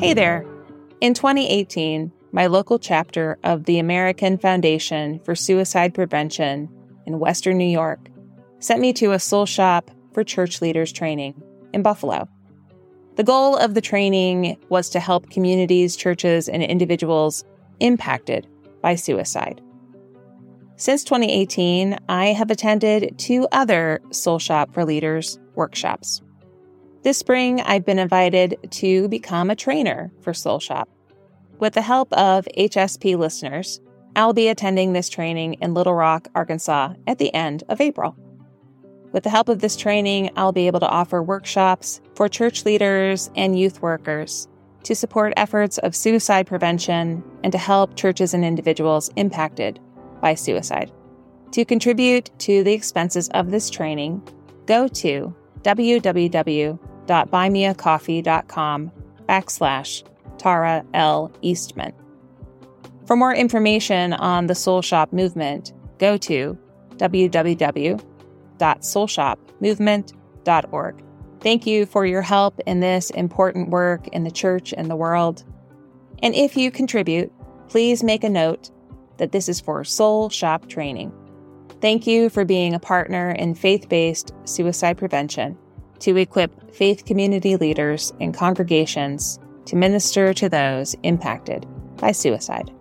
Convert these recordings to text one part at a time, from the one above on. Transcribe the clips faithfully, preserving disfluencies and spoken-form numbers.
Hey there. In twenty eighteen, my local chapter of the American Foundation for Suicide Prevention in Western New York sent me to a soul shop for church leaders training in Buffalo. The goal of the training was to help communities, churches, and individuals impacted by suicide. Since twenty eighteen, I have attended two other Soul Shop for Leaders workshops. This spring, I've been invited to become a trainer for Soul Shop. With the help of H S P listeners, I'll be attending this training in Little Rock, Arkansas at the end of April. With the help of this training, I'll be able to offer workshops for church leaders and youth workers to support efforts of suicide prevention and to help churches and individuals impacted by suicide. To contribute to the expenses of this training, go to www.buymeacoffee.com backslash Tara L. Eastman. For more information on the Soul Shop movement, go to w w w dot soul shop movement dot org. Thank you for your help in this important work in the church and the world. And if you contribute, please make a note that this is for Soul Shop training. Thank you for being a partner in faith-based suicide prevention to equip faith community leaders and congregations to minister to those impacted by suicide.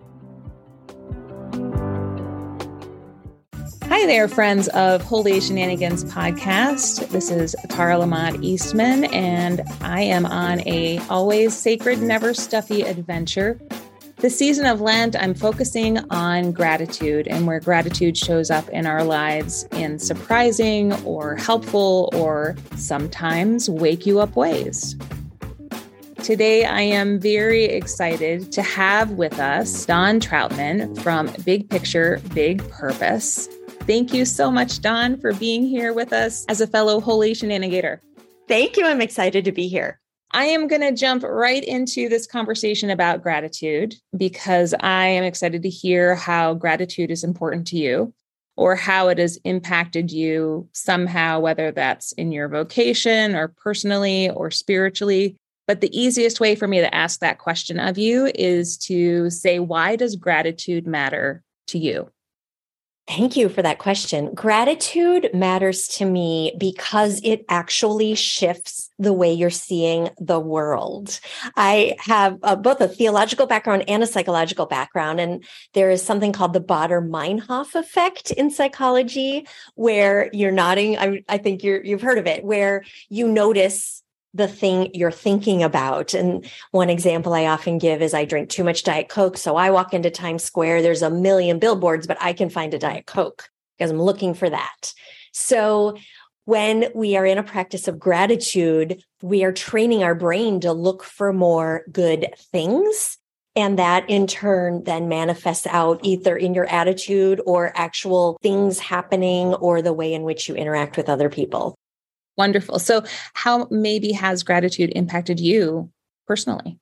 Hi there, friends of Holy Shenanigans podcast. This is Tara Lamont Eastman, and I am on a always sacred, never stuffy adventure. This season of Lent, I'm focusing on gratitude and where gratitude shows up in our lives in surprising or helpful or sometimes wake you up ways. Today, I am very excited to have with us Dawn Troutman from Big Picture, Big Purpose. Thank you so much, Dawn, for being here with us as a fellow Holy Shenanigator. Thank you. I'm excited to be here. I am going to jump right into this conversation about gratitude because I am excited to hear how gratitude is important to you or how it has impacted you somehow, whether that's in your vocation or personally or spiritually. But the easiest way for me to ask that question of you is to say, why does gratitude matter to you? Thank you for that question. Gratitude matters to me because it actually shifts the way you're seeing the world. I have uh, both a theological background and a psychological background, and there is something called the Baader-Meinhof effect in psychology, where you're nodding. I, I think you're, you've heard of it, where you notice the thing you're thinking about. And one example I often give is I drink too much Diet Coke. So I walk into Times Square, there's a million billboards, but I can find a Diet Coke because I'm looking for that. So when we are in a practice of gratitude, we are training our brain to look for more good things. And that in turn then manifests out either in your attitude or actual things happening or the way in which you interact with other people. Wonderful. So how maybe has gratitude impacted you personally?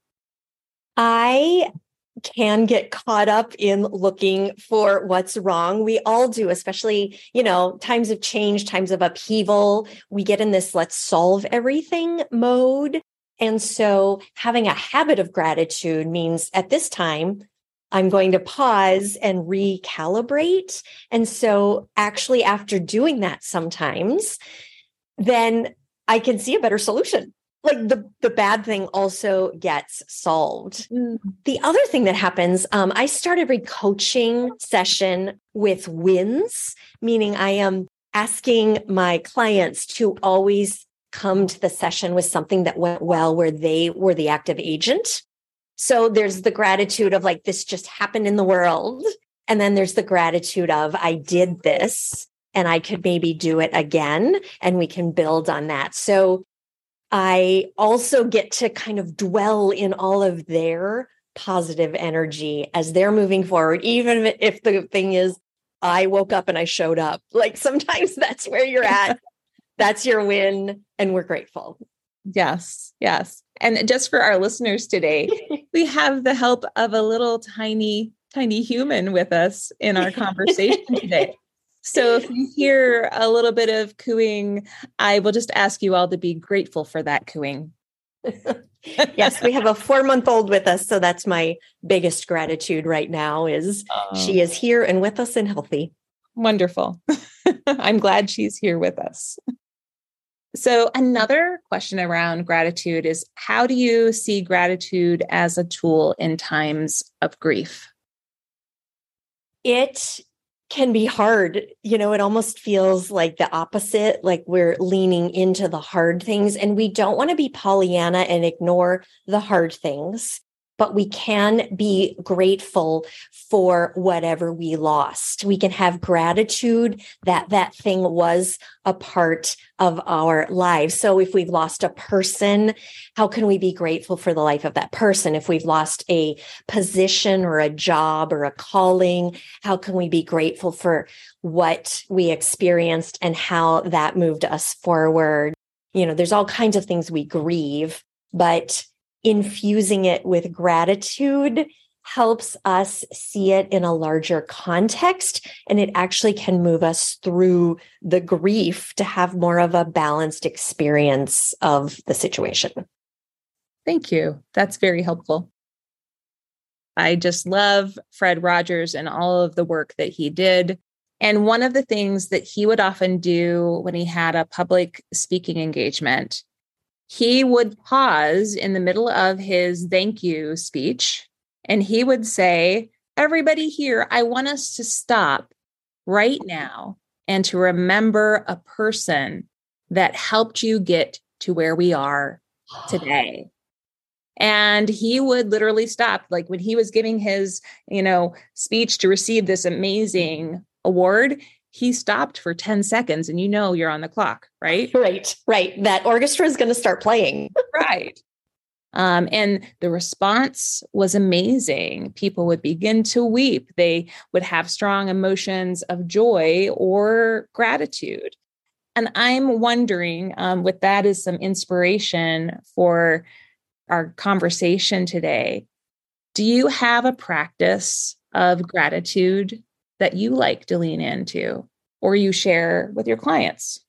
I can get caught up in looking for what's wrong. We all do, especially, you know, times of change, times of upheaval. We get in this let's solve everything mode. And so having a habit of gratitude means at this time, I'm going to pause and recalibrate. And so actually after doing that sometimes, then I can see a better solution. Like the, the bad thing also gets solved. Mm. The other thing that happens, um, I started every coaching session with wins, meaning I am asking my clients to always come to the session with something that went well, where they were the active agent. So there's the gratitude of like, this just happened in the world. And then there's the gratitude of I did this. And I could maybe do it again, and we can build on that. So I also get to kind of dwell in all of their positive energy as they're moving forward, even if the thing is, I woke up and I showed up. Like sometimes that's where you're at. That's your win, and we're grateful. Yes, yes. And just for our listeners today, we have the help of a little tiny, tiny human with us in our conversation today. So if you hear a little bit of cooing, I will just ask you all to be grateful for that cooing. Yes, we have a four-month-old with us. So that's my biggest gratitude right now is Oh, she is here and with us and healthy. wonderful. I'm glad she's here with us. So another question around gratitude is, how do you see gratitude as a tool in times of grief? It can be hard. You know, it almost feels like the opposite, like we're leaning into the hard things, and we don't want to be Pollyanna and ignore the hard things, but we can be grateful for whatever we lost. We can have gratitude that that thing was a part of our lives. So if we've lost a person, how can we be grateful for the life of that person? If we've lost a position or a job or a calling, how can we be grateful for what we experienced and how that moved us forward? You know, there's all kinds of things we grieve, but infusing it with gratitude helps us see it in a larger context, and it actually can move us through the grief to have more of a balanced experience of the situation. Thank you. That's very helpful. I just love Fred Rogers and all of the work that he did. And one of the things that he would often do when he had a public speaking engagement, he would pause in the middle of his thank you speech, and he would say, everybody here, I want us to stop right now and to remember a person that helped you get to where we are today. And he would literally stop, like when he was giving his, you know, speech to receive this amazing award, he stopped for ten seconds, and you know you're on the clock, right? Right, right. That orchestra is going to start playing. Right. Um, and the response was amazing. People would begin to weep. They would have strong emotions of joy or gratitude. And I'm wondering, um, with that as some inspiration for our conversation today, do you have a practice of gratitude that you like to lean into or you share with your clients?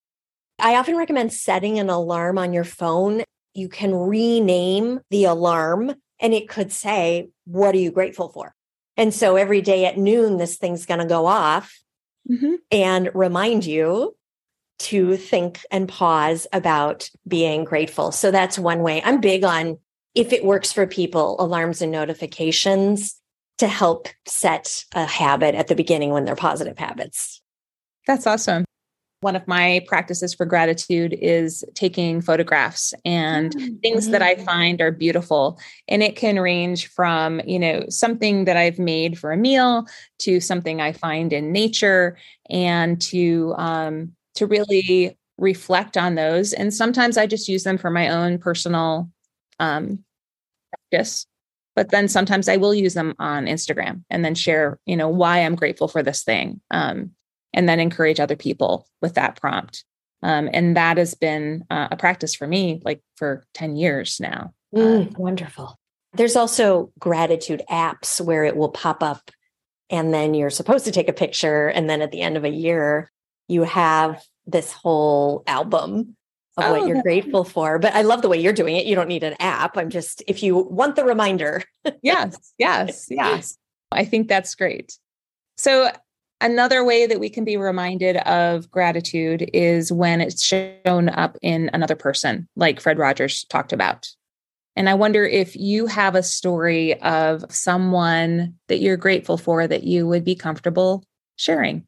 I often recommend setting an alarm on your phone. You can rename the alarm and it could say, what are you grateful for? And so every day at noon, this thing's going to go off mm-hmm. and remind you to think and pause about being grateful. So that's one way. I'm big on, if it works for people, alarms and notifications to help set a habit at the beginning when they're positive habits. That's awesome. One of my practices for gratitude is taking photographs and mm-hmm. things that I find are beautiful. And it can range from, you know, something that I've made for a meal to something I find in nature, and to, um, to really reflect on those. And sometimes I just use them for my own personal um, practice. But then sometimes I will use them on Instagram and then share, you know, why I'm grateful for this thing. Um, and then encourage other people with that prompt. Um, and that has been uh, a practice for me, like for ten years now. Mm, uh, wonderful. There's also gratitude apps where it will pop up and then you're supposed to take a picture. And then at the end of a year, you have this whole album of oh, what you're grateful for. But I love the way you're doing it. You don't need an app. I'm just, if you want the reminder. yes, yes, yes. I think that's great. So another way that we can be reminded of gratitude is when it's shown up in another person, like Fred Rogers talked about. And I wonder if you have a story of someone that you're grateful for that you would be comfortable sharing.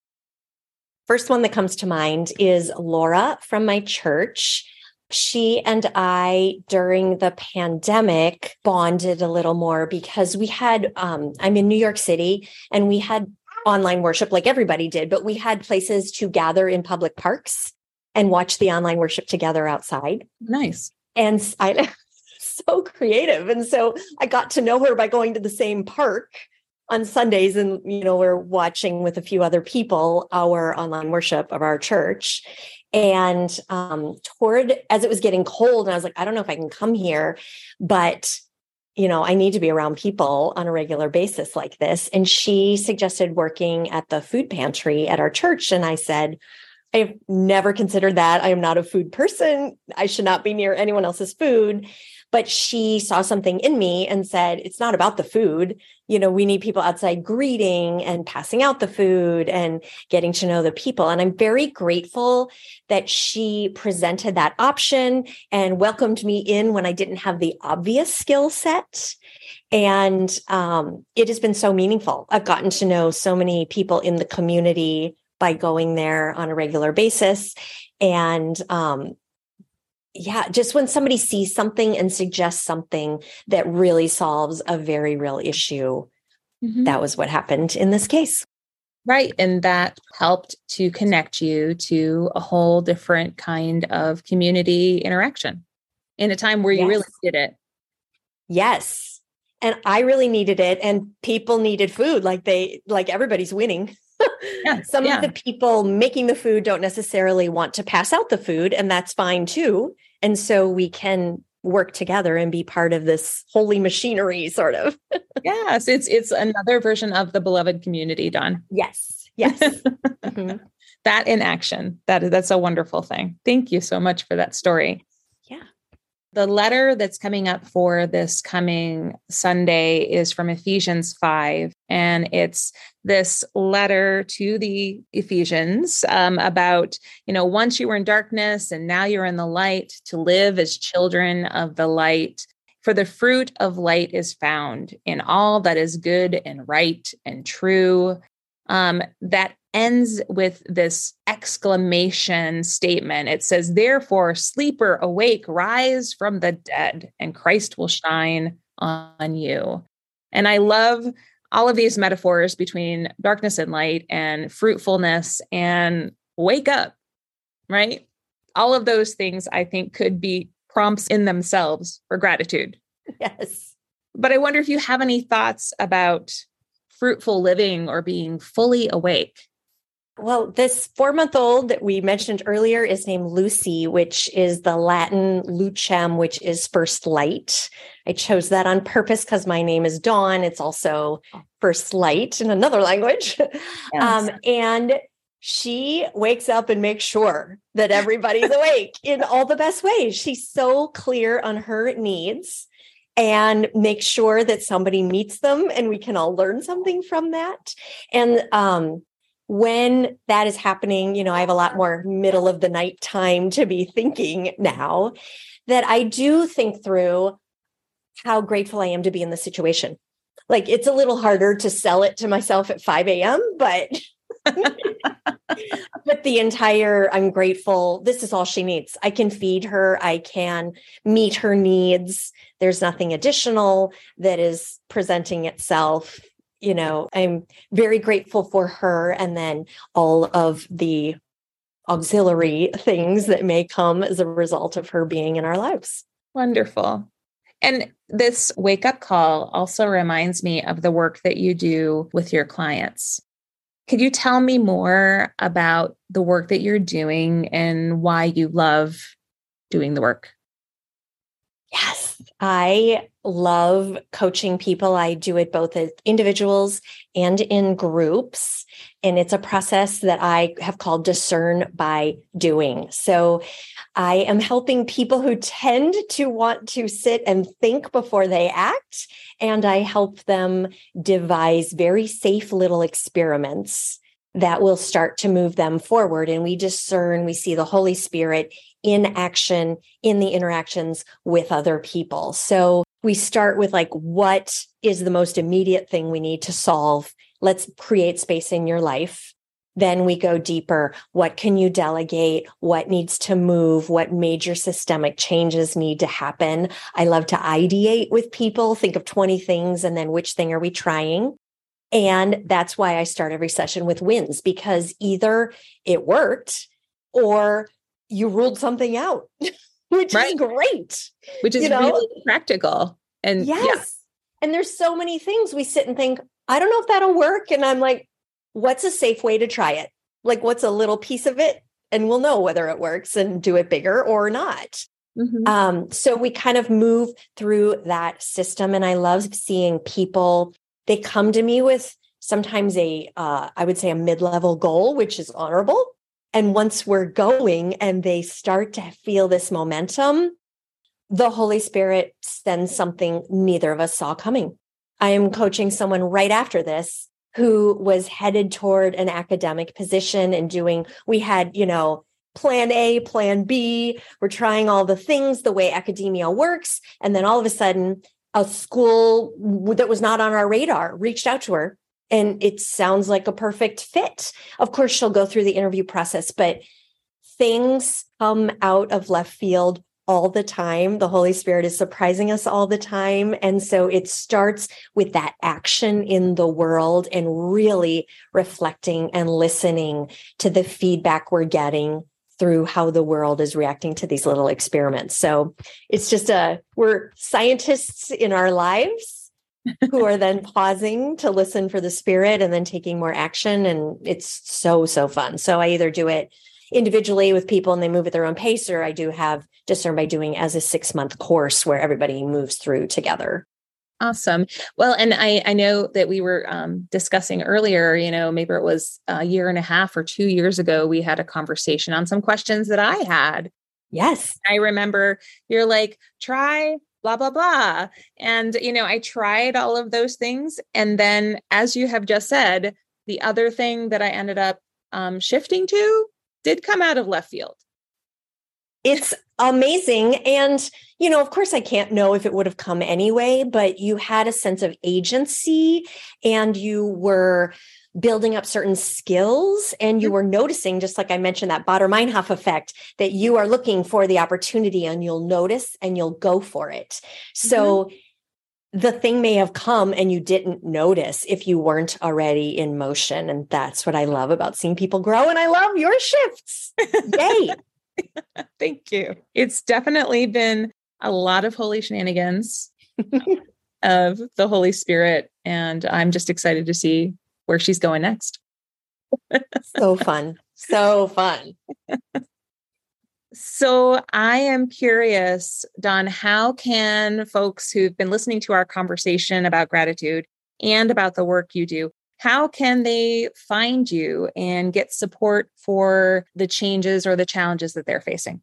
First one that comes to mind is Laura from my church. She and I, during the pandemic, bonded a little more because we had, um, I'm in New York City, and we had online worship like everybody did, but we had places to gather in public parks and watch the online worship together outside. Nice. And I so creative. And so I got to know her by going to the same park on Sundays. And, you know, we're watching with a few other people our online worship of our church. And um, toward, as it was getting cold, and I was like, I don't know if I can come here, but you know, I need to be around people on a regular basis like this. And she suggested working at the food pantry at our church. And I said, I've never considered that. I am not a food person. I should not be near anyone else's food. But she saw something in me and said, it's not about the food. You know, we need people outside greeting and passing out the food and getting to know the people. And I'm very grateful that she presented that option and welcomed me in when I didn't have the obvious skill set. And um, it has been so meaningful. I've gotten to know so many people in the community by going there on a regular basis. And um, yeah, just when somebody sees something and suggests something that really solves a very real issue, mm-hmm. that was what happened in this case. Right. And that helped to connect you to a whole different kind of community interaction in a time where you yes. really did it. Yes. And I really needed it. And people needed food, like they, like everybody's winning. Yeah, Some yeah. of the people making the food don't necessarily want to pass out the food, and that's fine too. And so we can work together and be part of this holy machinery, sort of. Yes, it's it's another version of the beloved community, Dawn. Yes, yes. mm-hmm. That in action. That that's a wonderful thing. Thank you so much for that story. Yeah. The letter that's coming up for this coming Sunday is from Ephesians five. And it's this letter to the Ephesians um, about, you know, once you were in darkness and now you're in the light, to live as children of the light. For the fruit of light is found in all that is good and right and true. Um, that ends with this exclamation statement. It says, therefore, sleeper, awake, rise from the dead, and Christ will shine on you. And I love all of these metaphors between darkness and light and fruitfulness and wake up, right? All of those things I think could be prompts in themselves for gratitude. Yes. But I wonder if you have any thoughts about fruitful living or being fully awake. Well, this four-month-old that we mentioned earlier is named Lucy, which is the Latin lucem, which is first light. I chose that on purpose because my name is Dawn. It's also first light in another language. Yes. Um, and she wakes up and makes sure that everybody's awake in all the best ways. She's so clear on her needs and make sure that somebody meets them and we can all learn something from that. And um, when that is happening, you know, I have a lot more middle of the night time to be thinking now, that I do think through how grateful I am to be in the situation. Like, it's a little harder to sell it to myself at five a.m., but but the entire, I'm grateful. This is all she needs. I can feed her. I can meet her needs. There's nothing additional that is presenting itself. You know, I'm very grateful for her, and then all of the auxiliary things that may come as a result of her being in our lives. Wonderful. And this wake-up call also reminds me of the work that you do with your clients. Could you tell me more about the work that you're doing and why you love doing the work? Yes, I love coaching people. I do it both as individuals and in groups. And it's a process that I have called discern by doing. So I am helping people who tend to want to sit and think before they act. And I help them devise very safe little experiments that will start to move them forward. And we discern, we see the Holy Spirit in action in the interactions with other people. So we start with, like, what is the most immediate thing we need to solve? Let's create space in your life. Then we go deeper. What can you delegate? What needs to move? What major systemic changes need to happen? I love to ideate with people, think of twenty things, and then which thing are we trying? And that's why I start every session with wins, because either it worked or you ruled something out, which right. is great. Which is, you know, really practical. And yes. Yeah. And there's so many things we sit and think, I don't know if that'll work. And I'm like, what's a safe way to try it? Like, what's a little piece of it? And we'll know whether it works and do it bigger or not. Mm-hmm. Um, so we kind of move through that system. And I love seeing people, they come to me with sometimes a, uh, I would say a mid-level goal, which is honorable. And once we're going and they start to feel this momentum, the Holy Spirit sends something neither of us saw coming. I am coaching someone right after this who was headed toward an academic position and doing, we had, you know, plan A, plan B. We're trying all the things the way academia works. And then all of a sudden, a school that was not on our radar reached out to her. And it sounds like a perfect fit. Of course, she'll go through the interview process, but things come out of left field all the time. The Holy Spirit is surprising us all the time. And so it starts with that action in the world and really reflecting and listening to the feedback we're getting through how the world is reacting to these little experiments. So it's just a, we're scientists in our lives who are then pausing to listen for the Spirit and then taking more action. And it's so, so fun. So I either do it individually with people and they move at their own pace, or I do have Discern by Doing as a six month course where everybody moves through together. Awesome. Well, and I, I know that we were um, discussing earlier, you know, maybe it was a year and a half or two years ago, we had a conversation on some questions that I had. Yes. I remember you're like, try blah, blah, blah. And, you know, I tried all of those things. And then, as you have just said, the other thing that I ended up um, shifting to did come out of left field. It's amazing. And, you know, of course, I can't know if it would have come anyway, but you had a sense of agency and you were building up certain skills and you were noticing, just like I mentioned, that Baader-Meinhof effect, that you are looking for the opportunity and you'll notice and you'll go for it. So mm-hmm. the thing may have come and you didn't notice if you weren't already in motion. And that's what I love about seeing people grow. And I love your shifts. Yay. Thank you. It's definitely been a lot of holy shenanigans of the Holy Spirit. And I'm just excited to see where she's going next. So fun. So fun. So I am curious, Dawn, how can folks who've been listening to our conversation about gratitude and about the work you do, how can they find you and get support for the changes or the challenges that they're facing?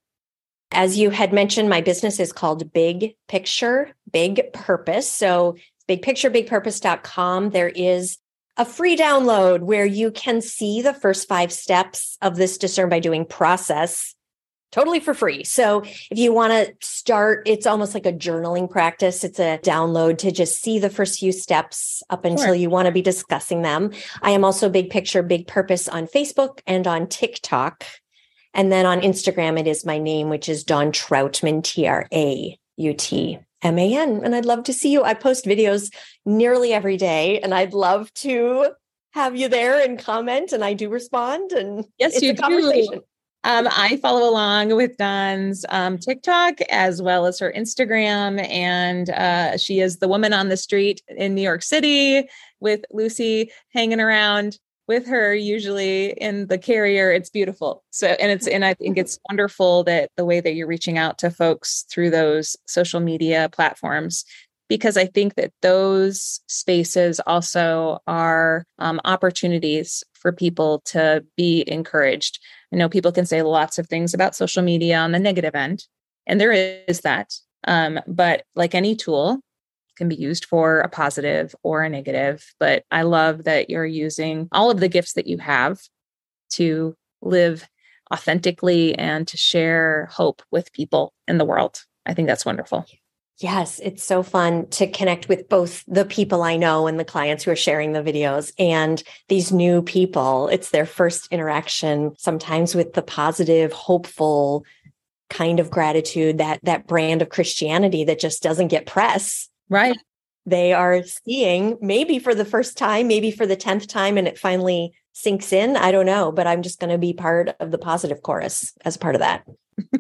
As you had mentioned, my business is called Big Picture, Big Purpose. So big picture big purpose dot com. There is a free download where you can see the first five steps of this Discern by Doing process totally for free. So if you want to start, it's almost like a journaling practice. It's a download to just see the first few steps up until sure. you want to be discussing them. I am also Big Picture, Big Purpose on Facebook and on TikTok. And then on Instagram, it is my name, which is Dawn Trautman, T R A U T M A N. And I'd love to see you. I post videos nearly every day, and I'd love to have you there and comment. And I do respond. And yes, it's you a conversation. do. Um, I follow along with Dawn's um, TikTok as well as her Instagram. And uh, she is the woman on the street in New York City with Lucy hanging around with her, usually in the carrier. It's beautiful. So, and it's, and I think it's wonderful that the way that you're reaching out to folks through those social media platforms, because I think that those spaces also are um, opportunities for people to be encouraged. I know people can say lots of things about social media on the negative end, and there is that. Um, but like any tool, can be used for a positive or a negative. But I love that you're using all of the gifts that you have to live authentically and to share hope with people in the world. I think that's wonderful. Yes, it's so fun to connect with both the people I know and the clients who are sharing the videos and these new people. It's their first interaction, sometimes with the positive, hopeful kind of gratitude, that that brand of Christianity that just doesn't get press. Right. They are seeing maybe for the first time, maybe for the tenth time, and it finally sinks in. I don't know, but I'm just going to be part of the positive chorus as part of that.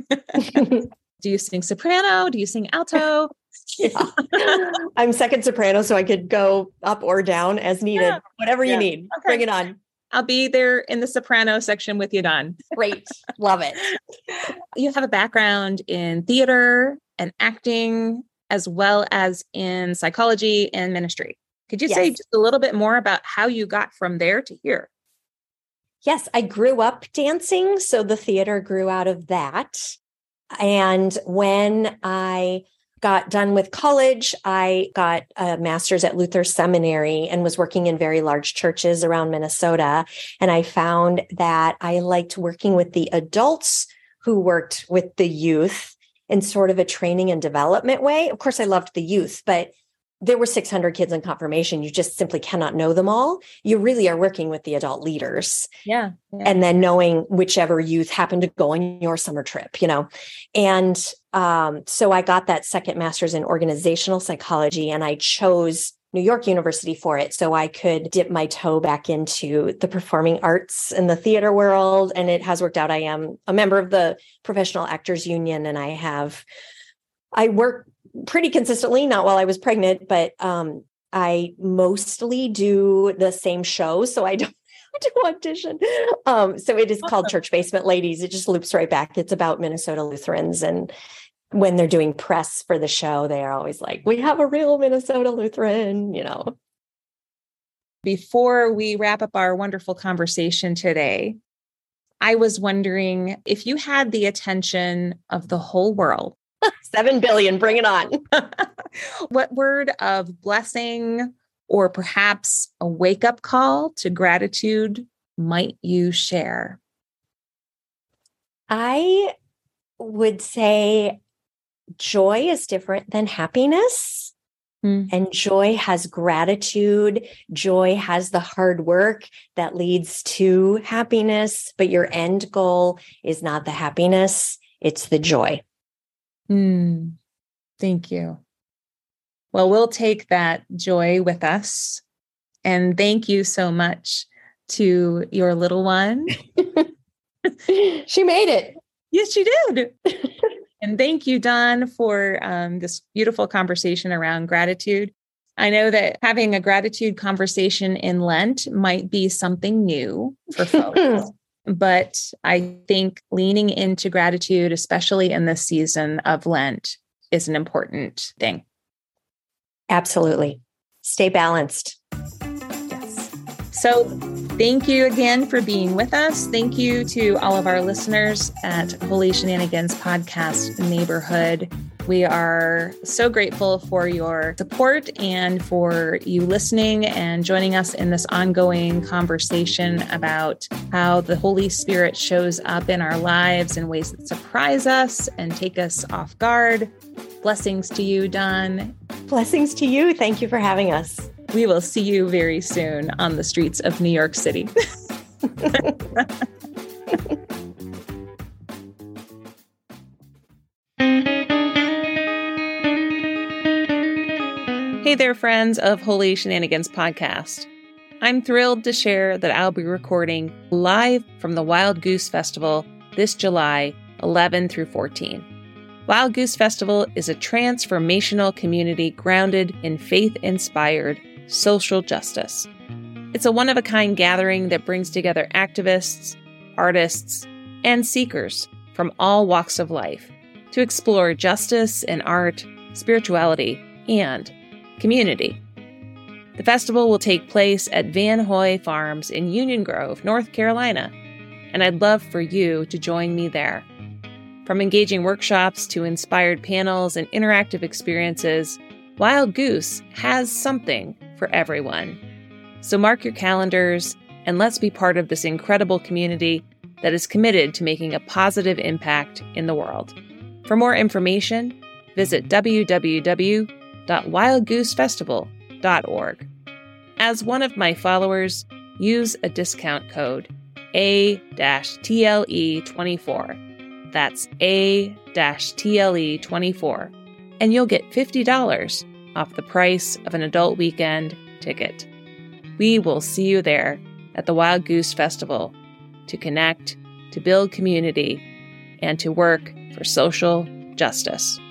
Do you sing soprano? Do you sing alto? Yeah. I'm second soprano, so I could go up or down as needed. Yeah. Whatever yeah. you need. Okay. Bring it on. I'll be there in the soprano section with you, Dawn. Great. Love it. You have a background in theater and acting, as well as in psychology and ministry. Could you yes. say just a little bit more about how you got from there to here? Yes, I grew up dancing, so the theater grew out of that. And when I got done with college, I got a master's at Luther Seminary and was working in very large churches around Minnesota. And I found that I liked working with the adults who worked with the youth in sort of a training and development way. Of course, I loved the youth, but there were six hundred kids in confirmation. You just simply cannot know them all. You really are working with the adult leaders. Yeah, yeah. And then knowing whichever youth happened to go on your summer trip, you know. And um, so I got that second master's in organizational psychology, and I chose New York University for it so I could dip my toe back into the performing arts and the theater world. And it has worked out. I am a member of the Professional Actors Union, and I have, I work pretty consistently, not while I was pregnant, but um, I mostly do the same show. So I don't have to audition. Um, so it is called Church Basement Ladies. It just loops right back. It's about Minnesota Lutherans. And when they're doing press for the show, they are always like, we have a real Minnesota Lutheran, you know. Before we wrap up our wonderful conversation today, I was wondering if you had the attention of the whole world. Seven billion, bring it on. What word of blessing or perhaps a wake-up call to gratitude might you share? I would say joy is different than happiness. Mm. And joy has gratitude. Joy has the hard work that leads to happiness, but your end goal is not the happiness, it's the joy. Mm. Thank you. Well, we'll take that joy with us. And thank you so much to your little one. She made it. Yes, she did. And thank you, Dawn, for um, this beautiful conversation around gratitude. I know that having a gratitude conversation in Lent might be something new for folks. But I think leaning into gratitude, especially in this season of Lent, is an important thing. Absolutely. Stay balanced. Yes. So thank you again for being with us. Thank you to all of our listeners at Holy Shenanigans Podcast Neighborhood. We are so grateful for your support and for you listening and joining us in this ongoing conversation about how the Holy Spirit shows up in our lives in ways that surprise us and take us off guard. Blessings to you, Dawn. Blessings to you. Thank you for having us. We will see you very soon on the streets of New York City. Hey there, friends of Holy Shenanigans Podcast. I'm thrilled to share that I'll be recording live from the Wild Goose Festival this July eleventh through fourteenth. Wild Goose Festival is a transformational community grounded in faith-inspired social justice. It's a one-of-a-kind gathering that brings together activists, artists, and seekers from all walks of life to explore justice in art, spirituality, and community. The festival will take place at Van Hoy Farms in Union Grove, North Carolina, and I'd love for you to join me there. From engaging workshops to inspired panels and interactive experiences, Wild Goose has something for everyone. So mark your calendars and let's be part of this incredible community that is committed to making a positive impact in the world. For more information, visit w w w dot wild goose festival dot org. As one of my followers, use a discount code A T L E twenty-four. That's A T L E twenty-four. And you'll get fifty dollars off the price of an adult weekend ticket. We will see you there at the Wild Goose Festival to connect, to build community, and to work for social justice.